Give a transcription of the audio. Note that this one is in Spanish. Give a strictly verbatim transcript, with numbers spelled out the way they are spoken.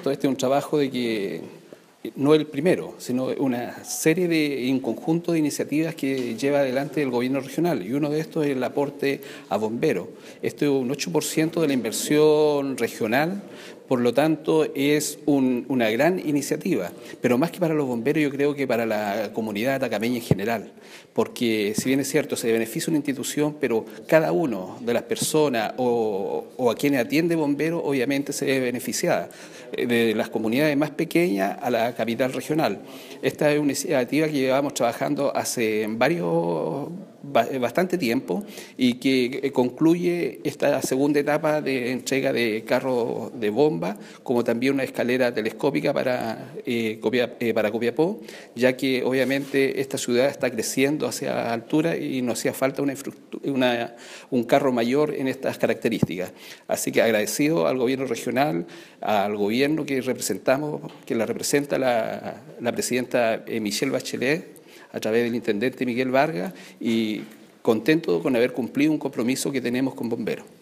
Todo este es un trabajo de que no el primero, sino una serie de un conjunto de iniciativas que lleva adelante el gobierno regional, y uno de estos es el aporte a bomberos. Esto es un ocho por ciento de la inversión regional, por lo tanto es un, una gran iniciativa, pero más que para los bomberos, yo creo que para la comunidad atacameña en general, porque si bien es cierto, se beneficia una institución, pero cada uno de las personas o, o a quienes atiende bomberos obviamente se ve beneficiada, de las comunidades más pequeñas a la capital regional. Esta es una iniciativa que llevamos trabajando hace varios, bastante tiempo y que concluye esta segunda etapa de entrega de carros de bomba, como también una escalera telescópica para, eh, Copia, eh, para Copiapó, ya que obviamente esta ciudad está creciendo hacia altura y nos hacía falta una, una, un carro mayor en estas características. Así que agradecido al gobierno regional, al gobierno que representamos, que la representa la, la presidenta Michelle Bachelet, a través del intendente Miguel Vargas, y contento con haber cumplido un compromiso que tenemos con bomberos.